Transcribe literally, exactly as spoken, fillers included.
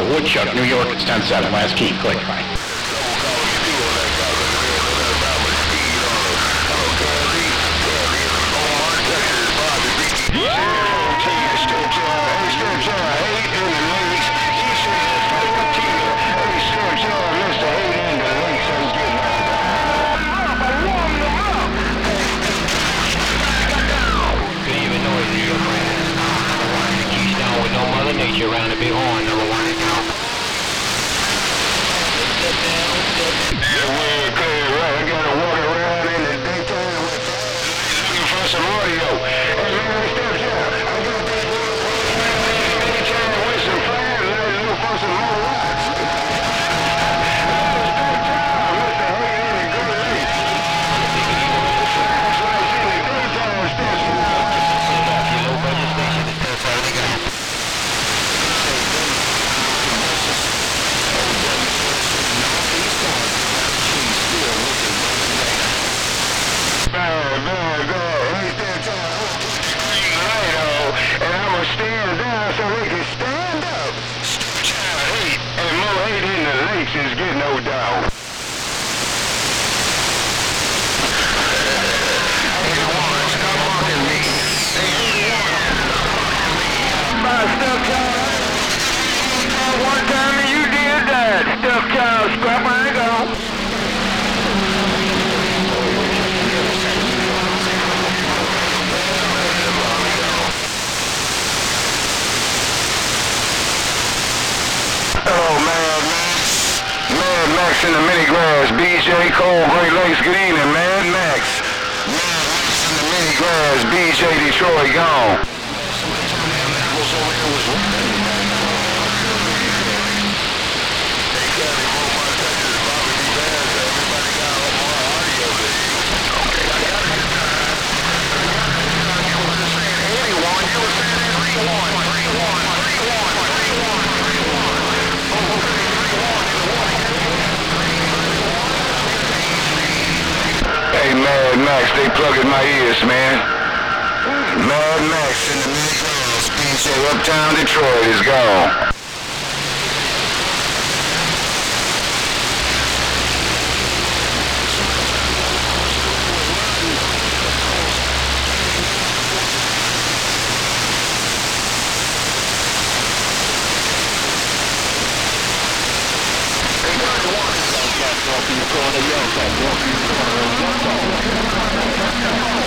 Woodchuck, New York, it's ten seven, last key, click. Nature around the big horn, number one. We're clear, right? I gotta walk around in the daytime with looking for some audio. Hey, man, steps out. I got that anytime with some fire, looking for some more rocks. Mister Hayden in the Great Lakes. Flashlights in the daytime, steps out. Your low budget station is ten seven, they got stand down so we can stand up. Stepchild hate and more hate in the lakes is getting no down. eighty-one, stop mocking me. eighty-one. My stepchild. One time and you did that. Stepchild, scrap my go. Max in the mini grass, B J Cole, Great Lakes, good evening, Mad Max. Mad Max in the mini grass, B J Detroit, gone. Hey, Mad Max, they plugging my ears, man. Mad Max in the mini grass, B J Uptown Detroit is gone. Walking in the corner, yo, walking in the corner, yo,